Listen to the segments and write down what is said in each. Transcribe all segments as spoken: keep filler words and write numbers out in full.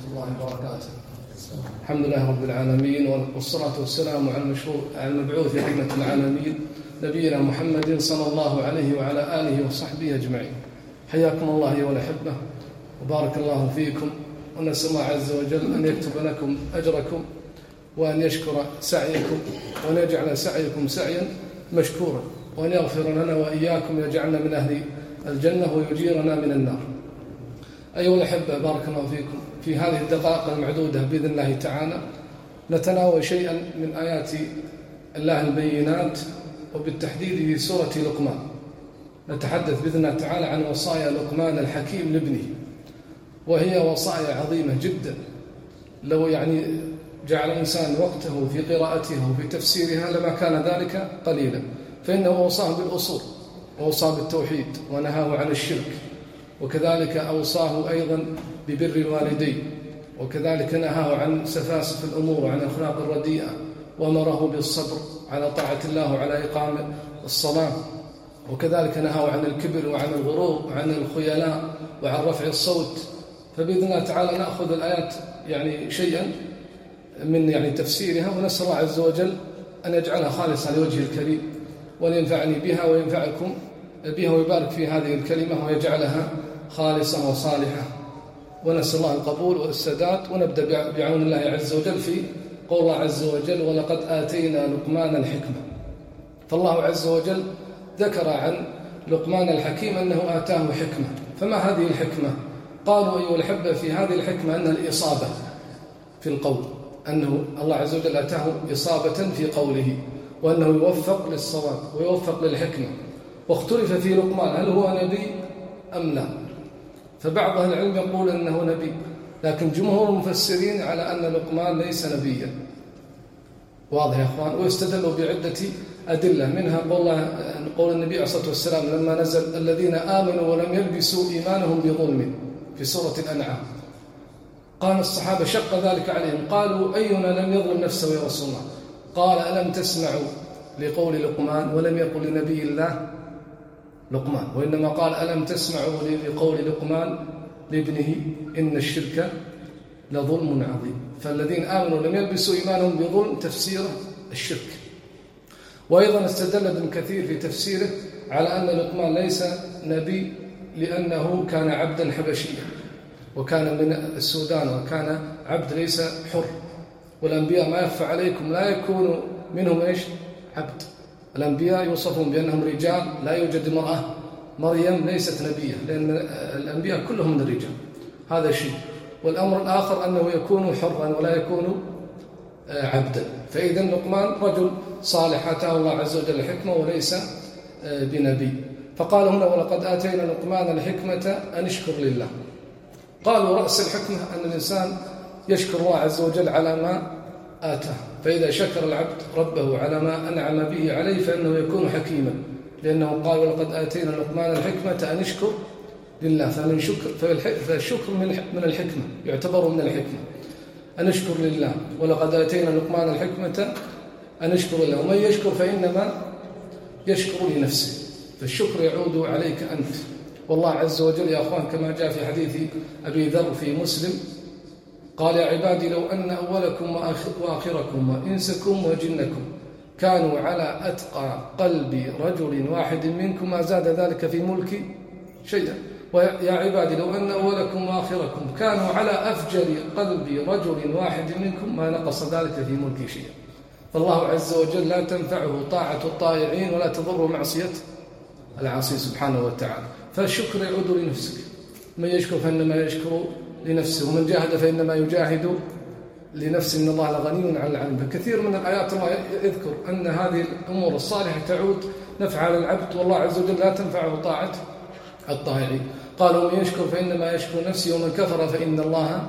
الله وبركاته. الحمد لله رب العالمين، والصلاة والسلام على المبعوث رحمة العالمين نبينا محمد صلى الله عليه وعلى آله وصحبه أجمعين. حياكم الله أيها الأحبة وبارك الله فيكم، ونسأل الله عز وجل أن يكتب لكم أجركم وأن يشكر سعيكم وأن يجعل سعيكم سعيا مشكورا، وأن يغفر لنا وإياكم ويجعلنا من أهل الجنة ويجيرنا من النار. أيها الأحبة بارك الله فيكم، في هذه الدقائق المعدودة بإذن الله تعالى نتناول شيئا من آيات الله البينات، وبالتحديد في سورة لقمان. نتحدث بإذن الله تعالى عن وصايا لقمان الحكيم لابنه، وهي وصايا عظيمة جدا. لو يعني جعل الإنسان وقته في قراءتها وفي تفسيرها لما كان ذلك قليلا، فإنه أوصاه بالأصول، وأوصاه بالتوحيد ونهاه عن الشرك، وكذلك أوصاه أيضا ببر الوالدين، وكذلك نهاه عن سفاسف الأمور وعن الأخلاق الرديئة، وأمره بالصبر على طاعة الله وعلى إقامة الصلاة، وكذلك نهاه عن الكبر وعن الغرور وعن الخيلاء وعن رفع الصوت. فبإذن الله تعالى نأخذ الآيات يعني شيئا من يعني تفسيرها، ونسأل الله عز وجل أن يجعلها خالصة لوجه الكريم، وأن ينفعني بها وينفعكم بها، ويبارك في هذه الكلمة ويجعلها خالصة وصالحة، ونسأل الله القبول والسداد. ونبدأ بعون الله عز وجل في قول الله عز وجل: ولقد آتينا لقمان الحكمة. فالله عز وجل ذكر عن لقمان الحكيم أنه آتاه حكمة. فما هذه الحكمة؟ قالوا أيها الأحبة في هذه الحكمة أن الإصابة في القول، أنه الله عز وجل آتاه إصابة في قوله، وأنه يوفق للصواب ويوفق للحكمة. واختلف في لقمان هل هو نبي أم لا، فبعض أهل العلم يقول أنه نبي، لكن جمهور المفسرين على أن لقمان ليس نبيا. واضح يا أخوان؟ ويستدلوا بعدة أدلة، منها قول, قول النبي عليه الصلاة والسلام لما نزل: الذين آمنوا ولم يلبسوا إيمانهم بظلم، في سورة الأنعام. قال الصحابة شق ذلك عليهم، قالوا: أينا لم يظلم نفسه يا رسول الله؟ قال: ألم تسمعوا لقول لقمان؟ ولم يقل لنبي الله لقمان، وإنما قال: ألم تسمعوا لقول لقمان لابنه إن الشرك لظلم عظيم. فالذين آمنوا لم يلبسوا إيمانهم بظلم تفسيره الشرك. وأيضا استدل ابن كثير في تفسيره على أن لقمان ليس نبي، لأنه كان عبدا حبشيا، وكان من السودان، وكان عبد ليس حر. والأنبياء ما يخفى عليكم لا يكون منهم إيش؟ عبد. الأنبياء يوصفون بأنهم رجال، لا يوجد مرأة. مريم ليست نبية، لأن الأنبياء كلهم من الرجال، هذا شيء. والأمر الآخر أنه يكون حرا ولا يكون عبدا. فإذا لقمان رجل صالح آتاه الله عز وجل الحكمة وليس بنبي. فقال هنا: ولقد آتينا لقمان الحكمة أن اشكر لله. قالوا رأس الحكمة أن الإنسان يشكر الله عز وجل على ما آتاه، فإذا شكر العبد ربه على ما أنعم به عليه فإنه يكون حكيما، لأنه قال: ولقد آتينا لقمان الحكمة أن اشكر لله. فمن شكر فالشكر من الحكمة، يعتبر من الحكمة أن اشكر لله. ولقد آتينا لقمان الحكمة أن اشكر لله، ومن يشكر فإنما يشكر لنفسه، فالشكر يعود عليك أنت. والله عز وجل يا أخوان كما جاء في حديث أبي ذر في مسلم قال: يا عبادي لو أن أولكم وآخركم وإنسكم وجنكم كانوا على أتقى قلب رجل واحد منكم ما زاد ذلك في ملكي شيئا. ويا عبادي لو أن أولكم وآخركم كانوا على أفجر قلب رجل واحد منكم ما نقص ذلك في ملكي شيئا. فالله عز وجل لا تنفعه طاعة الطائعين ولا تضر معصية العاصي سبحانه وتعالى. فالشكر يعود لنفسك، من يشكر فإنما يشكر لنفسه، ومن جاهد فإنما يجاهد لنفسه، إن الله لغني عن العالمين. فكثير من الآيات الله يذكر أن هذه الأمور الصالحة تعود نفع على العبد، والله عز وجل لا تنفعه طاعة الطائعين. قالوا: من يشكر فإنما يشكر نفسه، ومن كفر فإن الله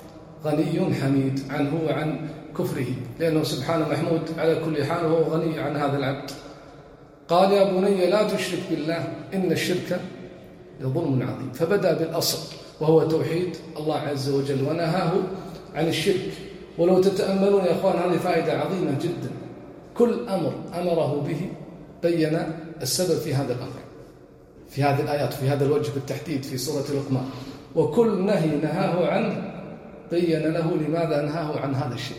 غني حميد عنه وعن كفره، لأنه سبحانه محمود على كل حال وهو غني عن هذا العبد. قال: يا بني لا تشرك بالله إن الشرك لظلم عظيم. فبدأ بالأصل وهو توحيد الله عز وجل، ونهاه عن الشرك. ولو تتأملون يا أخوان هذه فائدة عظيمة جدا، كل أمر أمره به بين السبب في هذا الأمر، في هذه الآيات، في هذا الوجه بالتحديد في سورة لقمان. وكل نهي نهاه عنه بين له لماذا نهاه عن هذا الشيء.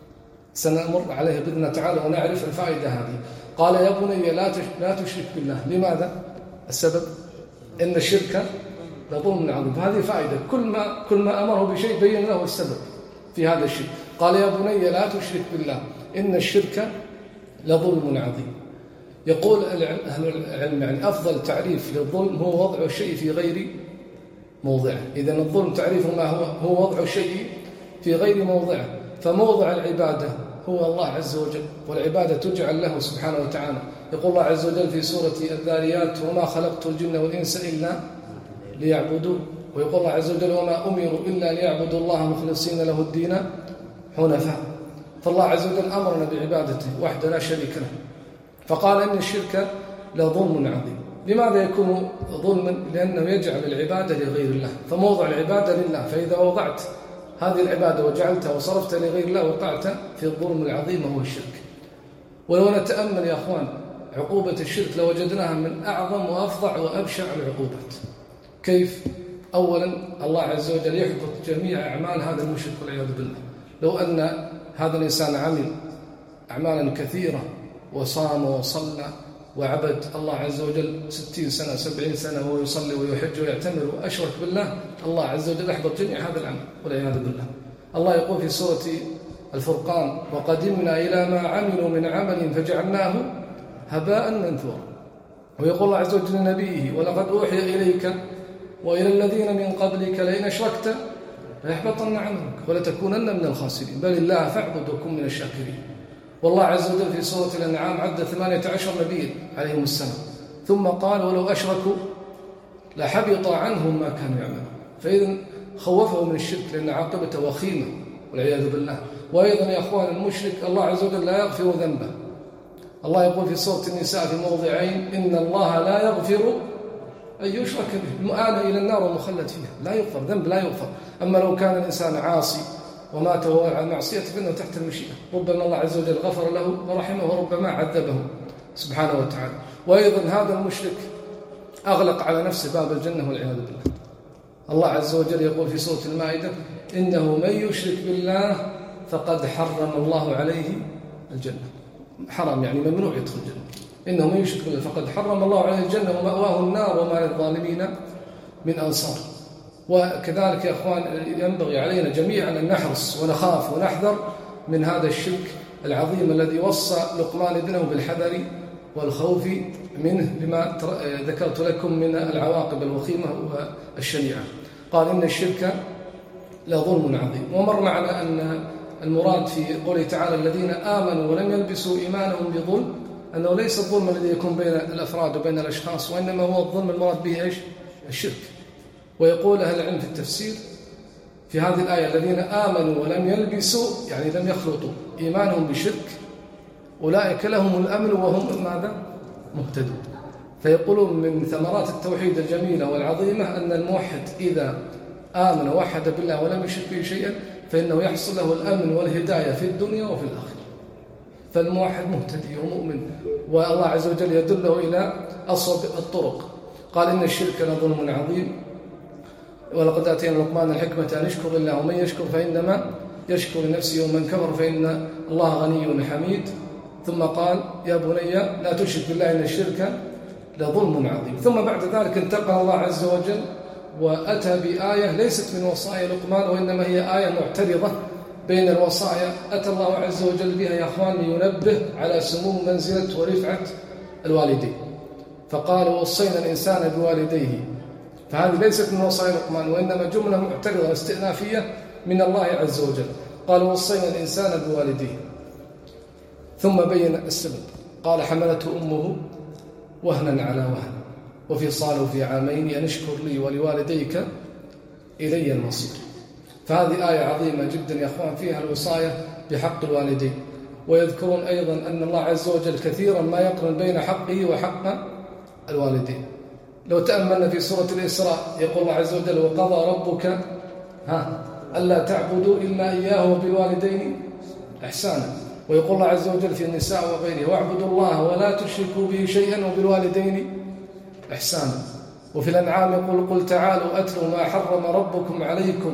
سنمر عليه بإذن الله تعالى ونعرف الفائدة هذه. قال يا بني لا تشرك بالله. لماذا؟ السبب إن الشرك لظلم عظيم. هذه فائدة، كل ما كل ما أمره بشيء بين له السبب في هذا الشيء. قال يا بني لا تشرك بالله إن الشرك لظلم عظيم. يقول أهل العلم يعني أفضل تعريف للظلم هو وضع الشيء في غير موضعه. إذن الظلم تعريفه ما هو؟ هو وضع الشيء في غير موضعه. فموضع العبادة هو الله عز وجل، والعبادة تجعل له سبحانه وتعالى. يقول الله عز وجل في سورة الذاريات وما خلقت الجن والإنس إلا ليعبدوا. ويقول الله عز وجل وما أمروا إلا ليعبدوا الله مخلصين له الدين حنفاء. فالله عز وجل أمرنا بعبادته وحده لا شريك له. فقال إن الشرك لظلم عظيم. لماذا يكون ظلما؟ لأنه يجعل العبادة لغير الله. فموضع العبادة لله، فإذا وضعت هذه العبادة وجعلتها وصرفتها لغير الله وقعت في الظلم العظيم وهو الشرك. ولو نتأمل يا أخوان عقوبة الشرك لوجدناها من أعظم وأفظع وأبشع العقوبات. كيف؟ أولا الله عز وجل يحبط جميع أعمال هذا المشرك والعياذ بالله. لو أن هذا الإنسان عمل أعمالا كثيرة وصام وصلى وعبد الله عز وجل ستين سنة سبعين سنة وهو يصلي ويحج ويعتمر وأشرك بالله، الله عز وجل يحبط جميع هذا العمل والعياذ بالله. الله يقول في سورة الفرقان وقدمنا إلى ما عملوا من عمل فجعلناه هباء منثورا. ويقول الله عز وجل لنبيه ولقد أوحي إليك وإلى الذين من قبلك لئن أشركت ليحبطن عملك ولتكونن من الخاسرين بل الله فاعبد وكن من الشاكرين. والله عز وجل في سورة الأنعام عد ثمانية عشر نبيا عليهم السلام ثم قال ولو أشركوا لحبط عنهم ما كانوا يعملون. فإذا خوفه من الشرك لأن عاقبته وخيمة والعياذ بالله. وأيضا يا أخوان المشرك الله عز وجل لا يغفر ذنبه. الله يقول في سورة النساء في موضعين إن الله لا يغفر أن يشرك به مؤال إلى النار ومخلد فيها. لا يغفر ذنب، لا يغفر. أما لو كان الإنسان عاصي ومات وهو على معصيته فإنه تحت المشيئة. ربما الله عز وجل غفر له ورحمه وربما عذبه سبحانه وتعالى. وأيضا هذا المشرك أغلق على نفسه باب الجنة والعياذ بالله. الله عز وجل يقول في سورة المائدة إنه من يشرك بالله فقد حرم الله عليه الجنة. حرام يعني ممنوع يدخل الجنة. إنه من يشرك بالله فقد حرم الله عليه الجنة ومأواه النار وما للظالمين من أنصار. وكذلك يا أخوان ينبغي علينا جميعا أن نحرص ونخاف ونحذر من هذا الشرك العظيم الذي وصى لقمان ابنه بالحذر والخوف منه لما ذكرت لكم من العواقب الوخيمة والشنيعة. قال إن الشرك لظلم عظيم. ومر معنا أن المراد في قوله تعالى الذين آمنوا ولم يلبسوا إيمانهم بظلم أنه ليس الظلم الذي يكون بين الأفراد وبين الأشخاص، وإنما هو الظلم المراد به إيش؟ الشرك. ويقول أهل العلم في التفسير في هذه الآية الذين آمنوا ولم يلبسوا يعني لم يخلطوا إيمانهم بشرك أولئك لهم الأمن وهم ماذا؟ مهتدون. فيقولون من ثمرات التوحيد الجميلة والعظيمة أن الموحد إذا آمن ووحد بالله ولم يشرك به شيئا فإنه يحصل له الأمن والهداية في الدنيا وفي الآخرة. فالموحد مهتدي ومؤمن والله عز وجل يدله إلى أصوب الطرق. قال إن الشرك لظلم عظيم ولقد آتينا لقمان الحكمة أن يشكر الله ومن يشكر فإنما يشكر لنفسه ومن كفر فإن الله غني حميد. ثم قال يا بني لا تشرك بالله إن الشرك لظلم عظيم. ثم بعد ذلك انتقل الله عز وجل وأتى بآية ليست من وصايا لقمان وإنما هي آية معترضة بين الوصايا أتى الله عز وجل بها يا أخوان لينبه على سمو منزلة ورفعة الوالدين. فقال وصينا الإنسان بوالديه. فهذه ليست من وصايا لقمان وإنما جملة معترضة واستئنافية من الله عز وجل. قال وصينا الإنسان بوالديه ثم بين السبب. قال حملته أمه وهنا على وهن وفصاله في عامين أن اشكر لي ولوالديك إلي المصير. فهذه آية عظيمة جدا يا أخوان فيها الوصاية بحق الوالدين. ويذكرون أيضا أن الله عز وجل كثيرا ما يقرن بين حقه وحق الوالدين. لو تأملنا في سورة الإسراء يقول الله عز وجل وقضى ربك ها ألا تعبدوا إلا إياه وبالوالدين إحسانا. ويقول الله عز وجل في النساء وغيره واعبدوا الله ولا تشركوا به شيئا وبالوالدين إحسانا. وفي الأنعام يقول قل تعالوا أتلوا ما حرم ربكم عليكم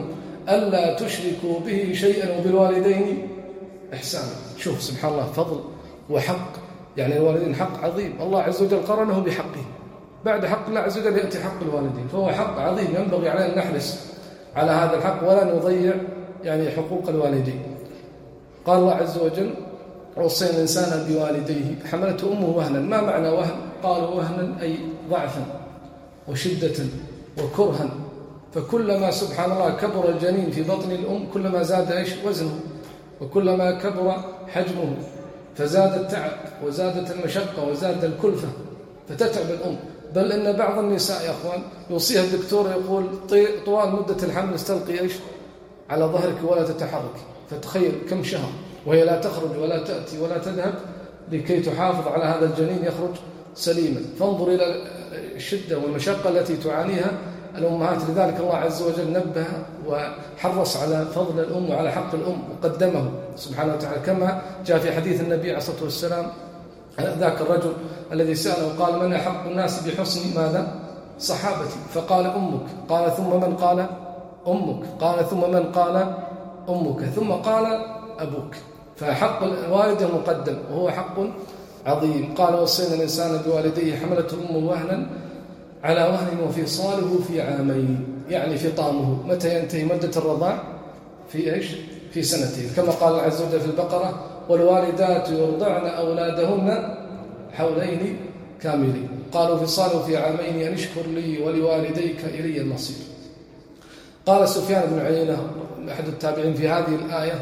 ألا تشركوا به شيئا وبالوالدين إحسانا. شوف سبحان الله، فضل وحق، يعني الوالدين حق عظيم، الله عز وجل قرنه بحقه، بعد حق الله عز وجل يأتي حق الوالدين، فهو حق عظيم ينبغي علينا أن نحرص على هذا الحق ولا نضيع يعني حقوق الوالدين. قال الله عز وجل: وصينا الإنسان بوالديه حملته أمه وهنا. ما معنى وهن؟ قالوا وهنا أي ضعفا وشدة وكرها، فكلما سبحان الله كبر الجنين في بطن الأم كلما زاد إيش وزنه، وكلما كبر حجمه فزاد التعب وزادت المشقة وزاد الكلفة فتتعب الأم. بل إن بعض النساء يا أخوان يوصيها الدكتور يقول طوال مدة الحمل استلقي إيش على ظهرك ولا تتحرك، فتخيل كم شهر وهي لا تخرج ولا تأتي ولا تذهب لكي تحافظ على هذا الجنين يخرج سليما. فانظر إلى الشدة والمشقة التي تعانيها الأمهات. لذلك الله عز وجل نبه وحرص على فضل الأم وعلى حق الأم وقدمه سبحانه وتعالى، كما جاء في حديث النبي عليه الصلاة والسلام ذاك الرجل الذي سأله قال: من أحق الناس بحسن ماذا؟ صحابتي. فقال: أمك. قال: ثم من؟ قال: أمك. قال: ثم من؟ قال: أمك. ثم قال: أبوك. فحق الوالد المقدم وهو حق عظيم. قال: وصينا الإنسان بوالديه حملته أمه وهنا على وهن وفصاله في عامين، يعني فطامه متى ينتهي مدة الرضاع؟ في إيش؟ في سنتين، كما قال الله عز وجل في البقرة: والوالدات يرضعن أولادهن حولين كاملين. قالوا فصاله في عامين أن اشكر لي ولوالديك إلي المصير. قال سفيان بن عيينة أحد التابعين في هذه الآية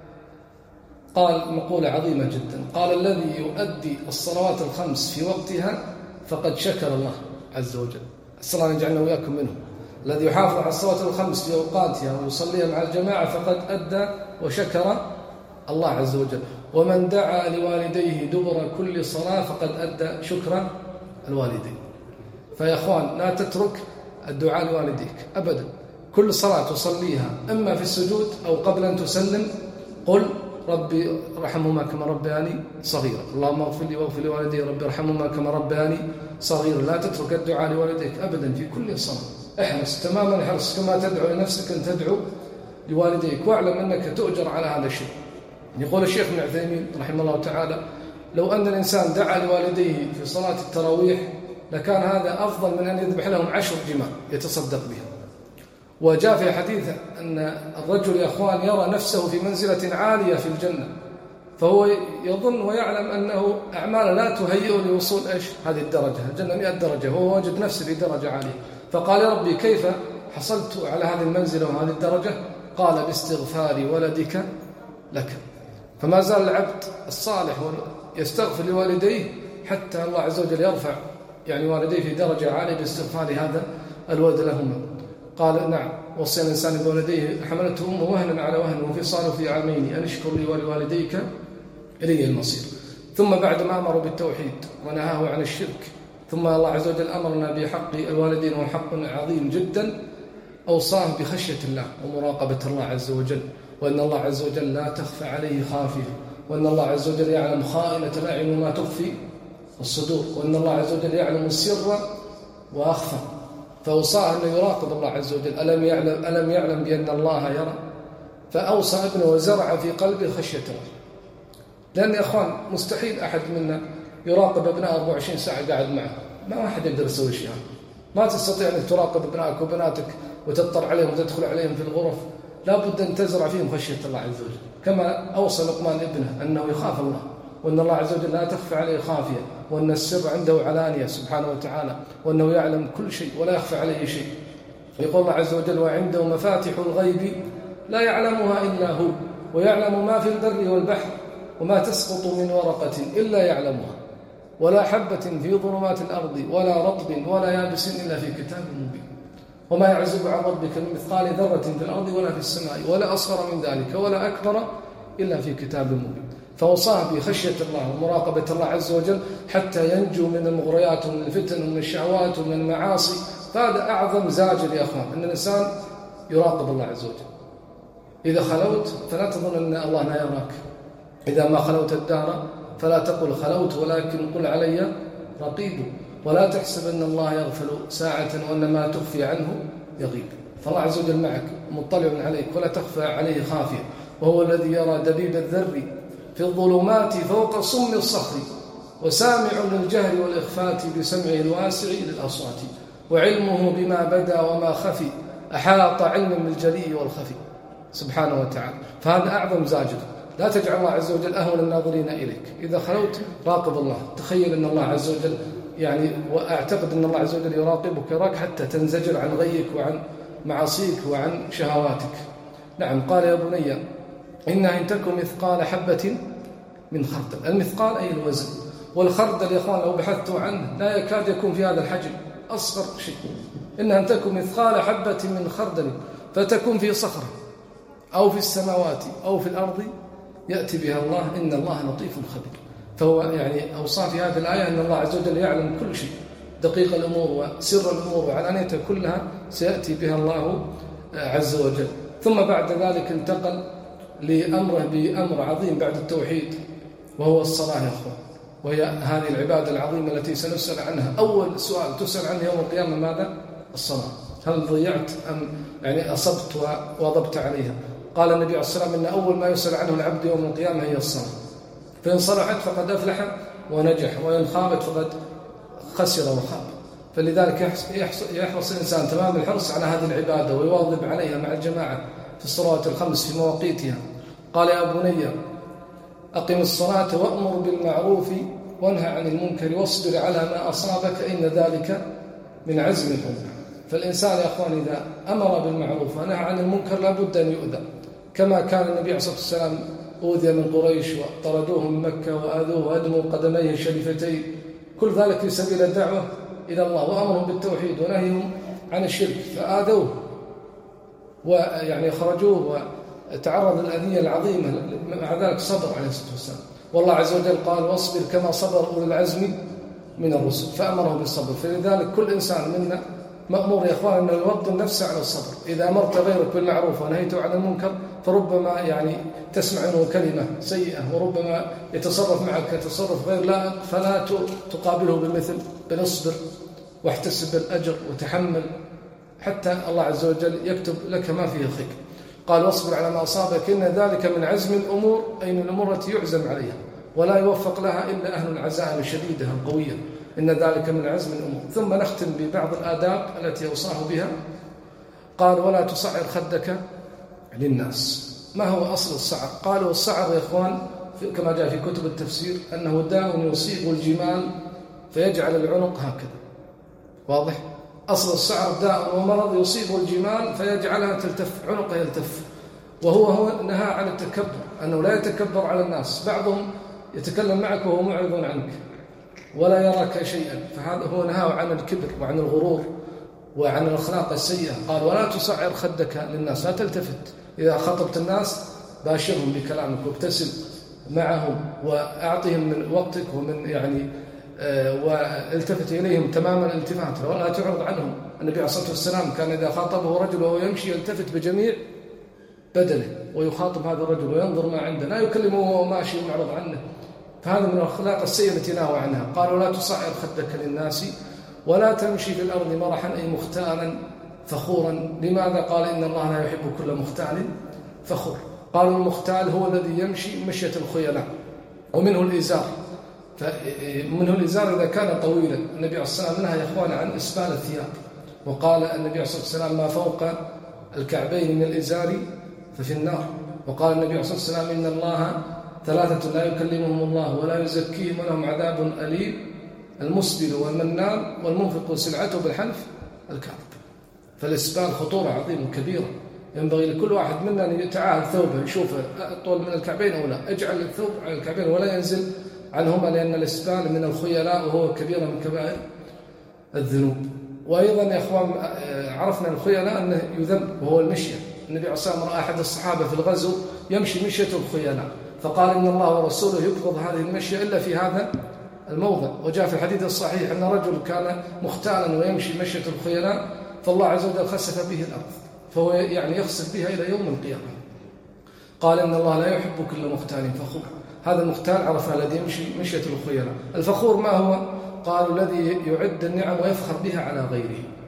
قال مقولة عظيمة جدا، قال: الذي يؤدي الصلوات الخمس في وقتها فقد شكر الله عز وجل. أسأل الله أن يجعلنا وإياكم منه. الذي يحافظ على الصلوات الخمس في أوقاتها ويصليها مع الجماعة فقد أدى وشكر الله عز وجل. ومن دعا لوالديه دبر كل صلاة فقد أدى شكر الوالدين. فيا أخوان لا تترك الدعاء لوالديك أبدا، كل صلاة تصليها إما في السجود أو قبل أن تسلم قل: ربي رحمهما كما ربياني صغيرا، اللهم اغفر لي واغفر لوالدي ربي ارحمهما كما ربياني صغيرا. لا تترك الدعاء لوالديك أبدا في كل صلاة، احرص تماما حرص كما تدعو لنفسك أن تدعو لوالديك، واعلم أنك تؤجر على هذا الشيء. يقول الشيخ ابن عثيمين رحمه الله تعالى: لو أن الإنسان دعا لوالديه في صلاة التراويح لكان هذا أفضل من أن يذبح لهم عشر جمال يتصدق بها. وجاء في حديث أن الرجل يا أخوان يرى نفسه في منزلة عالية في الجنة، فهو يظن ويعلم أنه أعمال لا تهيئه لوصول إيش هذه الدرجة، الجنة مئة درجة، وهو وجد نفسه في درجة عالية. فقال: يا ربي كيف حصلت على هذه المنزلة وهذه الدرجة؟ قال: باستغفار ولدك لك. فما زال العبد الصالح يستغفر لوالديه حتى الله عز وجل يرفع يعني والديه في درجة عالية باستغفار هذا الولد لهما. قال: نعم، وصينا الإنسان بولديه حملته أمه وهنا على وهن وفصاله في عامين أن اشكر لي ولوالديك إلي المصير. ثم بعد ما أمر بالتوحيد ونهاه عن الشرك، ثم الله عز وجل أمرنا بحق الوالدين وحق عظيم جدا، أوصاه بخشية الله ومراقبة الله عز وجل، وأن الله عز وجل لا تخفى عليه خافية، وأن الله عز وجل يعلم خائنة الأعين وما تخفي الصدور، وأن الله عز وجل يعلم السر وأخفى. فأوصاه أنه يراقب الله عز وجل. ألم يعلم, ألم يعلم بأن الله يرى؟ فأوصى ابنه وزرع في قلبه خشية الله. لأن يا أخوان مستحيل أحد منا يراقب ابناء أربعة وعشرين ساعة قاعد معه، ما واحد يقدر يسوي شيء. ما تستطيع أن تراقب ابنائك وبناتك وتضطر عليهم وتدخل عليهم في الغرف. لا بد أن تزرع فيهم خشية الله عز وجل، كما أوصى لقمان ابنه أنه يخاف الله، وأن الله عز وجل لا تخفى عليه خافية، وأن السر عنده علانية سبحانه وتعالى، وأنه يعلم كل شيء ولا يخفى عليه شيء. يقول الله عز وجل: وعنده مفاتح الغيب لا يعلمها إلا هو ويعلم ما في البر والبحر وما تسقط من ورقة إلا يعلمها ولا حبة في ظلمات الأرض ولا رطب ولا يابس إلا في كتاب مبين وما يعزب عن ربك من مثقال ذرة في الأرض ولا في السماء ولا أصغر من ذلك ولا أكبر إلا في كتاب مبين. فوصاه بخشية الله ومراقبة الله عز وجل حتى ينجو من المغريات ومن الفتن ومن الشهوات ومن المعاصي. فهذا أعظم زاجر يا أخوان، أن الإنسان يراقب الله عز وجل. إذا خلوت فلا تظن أن الله لا يراك، إذا ما خلوت الدار فلا تقل خلوت ولكن قل علي رقيب، ولا تحسب أن الله يغفل ساعة وأن ما تخفي عنه يغيب. فالله عز وجل معك مطلع عليك ولا تخفى عليه خافية، وهو الذي يرى دبيب الذر في الظلمات فوق صم الصخر، وسامع للجهر والإخفات بسمعه الواسع للأصوات، وعلمه بما بدا وما خفي أحاط علما بالجلي والخفي سبحانه وتعالى. فهذا أعظم زاجر. لا تجعل الله عز وجل أهون الناظرين إليك. إذا خلوت راقب الله، تخيل أن الله عز وجل يعني، وأعتقد أن الله عز وجل يراقبك يراك حتى تنزجر عن غيك وعن معاصيك وعن شهواتك. نعم. قال يا بني إنها إن تكن مثقال حبة من خردل. المثقال أي الوزن، والخردل يا أخوان لو بحثتوا عنه لا يكاد يكون في هذا الحجم، أصغر شيء. إنها أن تكن مثقال حبة من خردل فتكون في صخرة أو في السماوات أو في الأرض يأتي بها الله إن الله لطيف خبير. فهو يعني أوصى في هذه الآية أن الله عز وجل يعلم كل شيء، دقيق الأمور وسر الأمور وعلانيتها كلها سيأتي بها الله عز وجل. ثم بعد ذلك انتقل لأمره بأمر عظيم بعد التوحيد، وهو الصلاة يا أخوان، وهي هذه العبادة العظيمة التي سنسأل عنها. أول سؤال تسأل عنه يوم القيامة ماذا؟ الصلاة. هل ضيعت أم يعني أصبت وواظبت عليها؟ قال النبي عليه الصلاة والسلام إن أول ما يسأل عنه العبد يوم القيامة هي الصلاة، فإن صلحت فقد أفلح ونجح، وإن خابت فقد خسر وخاب. فلذلك يحرص الإنسان تمام الحرص على هذه العبادة ويواظب عليها مع الجماعة في الصلوات الخمس في مواقيتها. قال يا بني أقم الصلاة وأمر بالمعروف وانهى عن المنكر واصبر على ما أصابك إن ذلك من عزم الأمور. فالإنسان يا أخوان إذا أمر بالمعروف ونهى عن المنكر لابد أن يؤذى، كما كان النبي عليه الصلاة والسلام أوذي من قريش وطردوه من مكة وآذوه وأدموا قدميه الشريفتين، كل ذلك في سبيل الدعوة إلى الله وأمرهم بالتوحيد ونهيهم عن الشرك، فآذوه ويعني خرجوه وتعرض للأذية العظيمة، مع ذلك صبر عليه الصلاة والسلام. والله عز وجل قال واصبر كما صبر أولي العزم من الرسل، فأمره بالصبر. فلذلك كل إنسان منا مأمور يا إخوان أنه يوطن نفسه على الصبر. إذا أمرت غيرك بالمعروف ونهيته عن المنكر فربما يعني تسمع منه كلمة سيئة، وربما يتصرف معك تصرف غير لائق، فلا تقابله بمثل بل اصبر واحتسب الأجر وتحمل حتى الله عز وجل يكتب لك ما فيه خير. قال واصبر على ما أصابك إن ذلك من عزم الأمور، أي من الأمور التي يعزم عليها ولا يوفق لها إلا أهل العزائم الشديدة القوية، إن ذلك من عزم الأمور. ثم نختم ببعض الآداب التي أوصاه بها. قال ولا تصعر خدك للناس. ما هو أصل الصعر؟ قالوا الصعر يا إخوان كما جاء في كتب التفسير أنه داء يصيب الجمال فيجعل العنق هكذا. واضح؟ أصل الصعر داء ومرض يصيب الجمال فيجعلها تلتف، عنقها يلتف. وهو هو نهى عن التكبر، أنه لا يتكبر على الناس. بعضهم يتكلم معك وهو معرض عنك ولا يراك شيئا، فهذا هو نهى عن الكبر وعن الغرور وعن الأخلاق السيئة. قال ولا تصعر خدك للناس، لا تلتفت إذا خطبت الناس باشرهم بكلامك وابتسم معهم وأعطهم من وقتك ومن يعني آه والتفت إليهم تمام الالتفات ولا تعرض عنهم. النبي عليه الصلاة والسلام كان إذا خاطبه رجل وهو يمشي يلتفت بجميع بدنه ويخاطب هذا الرجل وينظر ما عنده، لا يكلمه وهو ماشي ومعرض عنه. فهذا من الأخلاق السيئة التي نهى عنها. قالوا لا تصعر خدك للناس ولا تمشي في الأرض مرحا أي مختالا فخورا. لماذا؟ قال إن الله لا يحب كل مختال فخور. قالوا المختال هو الذي يمشي مشية الخيلاء، ومنه الإزار. فمنه الإزار إذا كان طويلا. النبي عليه الصلاة والسلام نهى يا إخوان عن إسبال الثياب، وقال النبي عليه الصلاة والسلام ما فوق الكعبين من الإزار ففي النار. وقال النبي عليه الصلاة والسلام إن الله ثلاثة لا يكلمهم الله ولا يزكيهم ولهم عذاب أليم، المسبل والمنان والمنفق سلعته بالحلف الكاذب. فالإسبال خطورة عظيمة كبيرة، ينبغي لكل واحد منا أن يتعاهد ثوبه يشوفه أطول من الكعبين أو لا، اجعل الثوب على الكعبين ولا ينزل عنهما، لأن الإسبال من الخيلاء وهو كبيرة من كبائر الذنوب. وأيضا يا إخوان عرفنا الخيلاء أنه يذم وهو المشية. النبي عليه الصلاة والسلام رأى أحد الصحابة في الغزو يمشي مشية الخيلاء، فقال إن الله ورسوله يبغض هذه المشية إلا في هذا الموضع. وجاء في الحديث الصحيح أن رجل كان مختالا ويمشي مشية الخيلاء فالله عز وجل خسف به الأرض، فهو يعني يخسف بها إلى يوم القيامة. قال إن الله لا يحب كل مختال فخور. هذا المختال عرفها الذي يمشي مشية الخيلاء. الفخور ما هو؟ قالوا الذي يعد النعم ويفخر بها على غيره.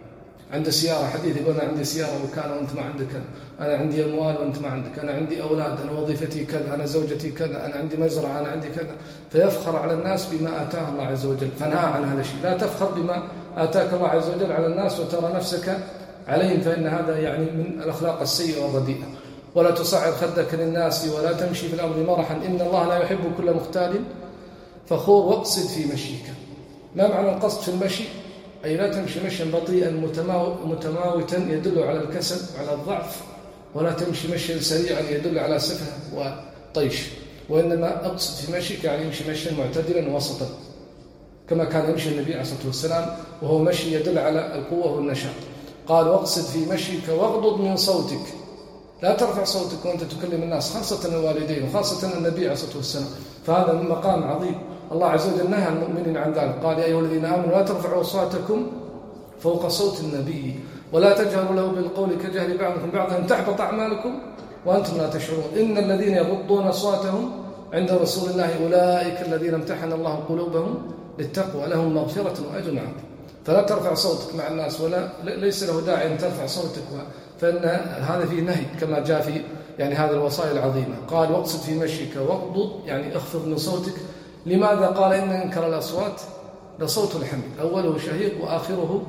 عنده سيارة حديث يقول أنا عندي سيارة وكان وأنت ما عندك، أنا عندي أموال وأنت ما عندك، أنا عندي أولاد، أنا وظيفتي كذا، أنا زوجتي كذا، أنا عندي مزرعة، أنا عندي كذا، فيفخر على الناس بما آتاه الله عز وجل. فنهى عن هذا الشيء. لا تفخر بما آتاك الله عز وجل على الناس وترى نفسك عليهم، فإن هذا يعني من الأخلاق السيئة والرديئة. ولا تصعر خدك للناس ولا تمشي في الأرض مرحا إن الله لا يحب كل مختال فخور واقصد في مشيك. ما معنى القصد في المشي؟ أي لا تمشي مشيا بطيئا متماوتا يدل على الكسل وعلى الضعف، ولا تمشي مشيا سريعا يدل على سفه وطيش، وإنما أقصد في مشيك يعني يمشي مشيا معتدلا وسطا كما كان يمشي النبي عليه الصلاة والسلام، وهو مشي يدل على القوة والنشاط. قال واقصد في مشيك واغضض من صوتك، لا ترفع صوتك وأنت تكلم الناس، خاصة الوالدين وخاصة النبي عليه الصلاة والسلام، فهذا من مقام عظيم. الله عز وجل نهى المؤمنين عن ذلك، قال يا أيها الذين آمنوا لا ترفعوا أصواتكم فوق صوت النبي ولا تجهروا له بالقول كجهر بعضكم بعضا أن تحبط أعمالكم وأنتم لا تشعرون إن الذين يغضون أصواتهم عند رسول الله أولئك الذين امتحن الله قلوبهم للتقوى لهم مغفرة وأجر عظيم. فلا ترفع صوتك مع الناس، ولا ليس له داعي أن ترفع صوتك، فإن هذا فيه نهي كما جاء في يعني هذه الوصايا العظيمة. قال واقصد في مشيك واغضض يعني اخفض من صوتك. لماذا؟ قال إن أنكر الأصوات لصوت الحمير، أوله شهيق وآخره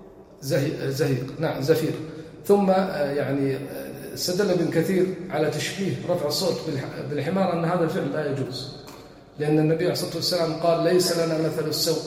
زهيق، نعم زفير. ثم يعني استدل ابن كثير على تشبيه رفع الصوت بالحمار أن هذا الفعل لا يجوز، لأن النبي عليه الصلاة والسلام قال ليس لنا مثل السوء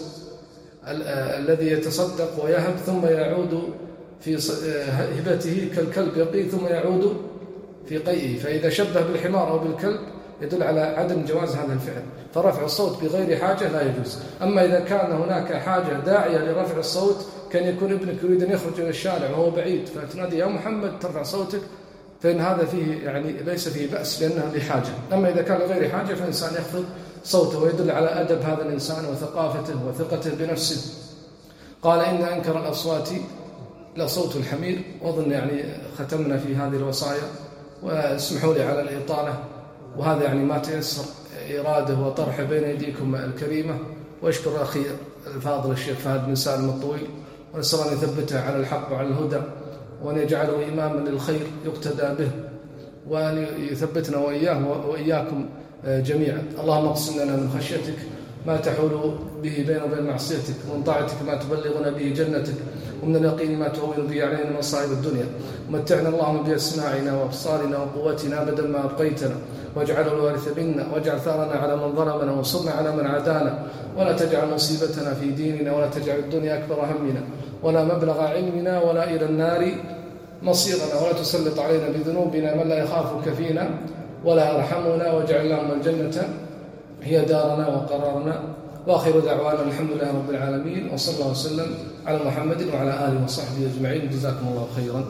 الذي يتصدق ويهب ثم يعود في هبته كالكلب يقي ثم يعود في قيئه، فإذا شبه بالحمار أو بالكلب يدل على عدم جواز هذا الفعل، فرفع الصوت بغير حاجة لا يجوز. أما إذا كان هناك حاجة داعية لرفع الصوت، كان يكون ابنك يريد أن يخرج إلى الشارع وهو بعيد فتنادي يا محمد ترفع صوتك، فإن هذا فيه يعني ليس فيه بأس لأنه لحاجة. أما إذا كان لغير حاجة فالإنسان يخفض صوته، ويدل على أدب هذا الإنسان وثقافته وثقته بنفسه. قال إن أنكر الأصوات لصوت الحمير. وأظن يعني ختمنا في هذه الوصايا، واسمحوا لي على الإطالة، وهذا يعني ما تيسر إراده وطرحه بين أيديكم الكريمة. وأشكر أخي الفاضل الشيخ فهد بن سالم الطويل، ونسأل أن يثبته على الحق وعلى الهدى، وأن يجعله إماما للخير يقتدى به، وأن يثبتنا وإياه وإياكم جميعا. اللهم اقسم لنا من خشيتك ما تحول به بين وبين معصيتك، ومن طاعتك ما تبلغنا به جنتك، ومن اليقين ما تهون به علينا مصائب الدنيا. ومتعنا اللهم بأسماعنا وأبصارنا وقوتنا أبدا ما أبقيتنا، واجعله الوارث منا، واجعل ثارنا على من ظلمنا، وانصرنا على من عادانا، ولا تجعل مصيبتنا في ديننا، ولا تجعل الدنيا أكبر همنا ولا مبلغ علمنا ولا إلى النار مصيرنا، ولا تسلط علينا بذنوبنا من لا يخافك فينا ولا يرحمنا، واجعل اللهم الجنة هي دارنا وقرارنا. وآخر دعوانا الحمد لله رب العالمين، وصلى الله وسلم على محمد وعلى آله وصحبه أجمعين. جزاكم الله خيرا.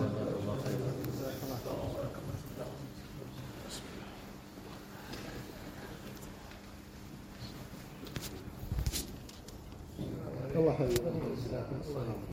الله خير.